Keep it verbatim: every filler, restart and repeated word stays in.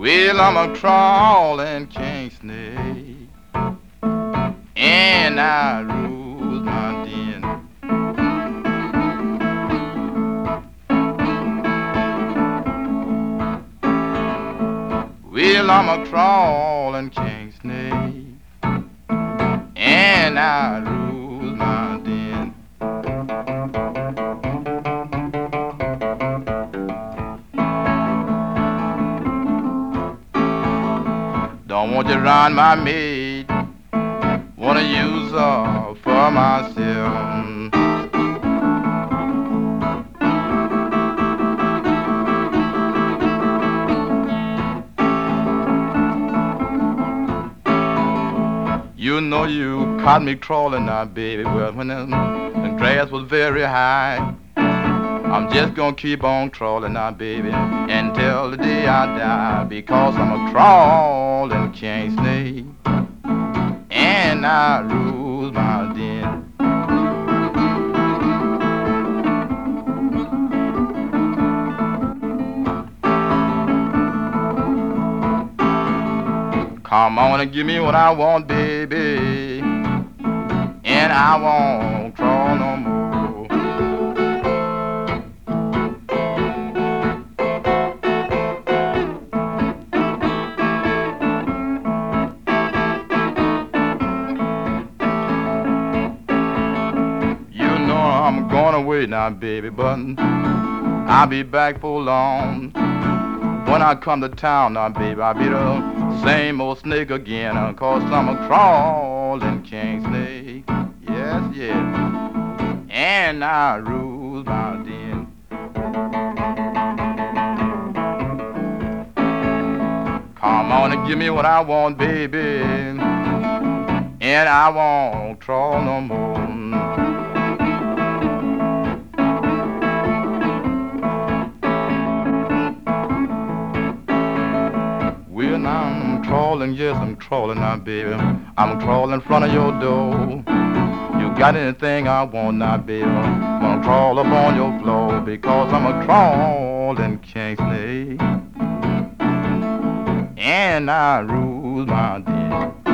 Well, I'm a crawling king snake, and I rule my den. Well, I'm a crawling king snake, and I rule my den. Don't want to run my maid, wanna use her for myself. You know you caught me crawling now, baby. Well, when the, the grass was very high, I'm just gonna keep on crawling now, baby, until the day I die, because I'm a crawling king snake, and I rule my den. Come on and give me what I want, baby, and I won't crawl no more. You know I'm going away now, baby, but I'll be back for long. When I come to town now, baby, I'll be the same old snake again, uh, cause I'm a crawling king snake. Yes, yes. And I rule my den. Come on and give me what I want, baby, and I won't crawl no more. Well, now I'm crawling, yes, I'm crawling now, baby. I'm crawling in front of your door. You got anything I want now, baby? I'm gonna crawl up on your floor, because I'm a crawling king snake, and I rule my den.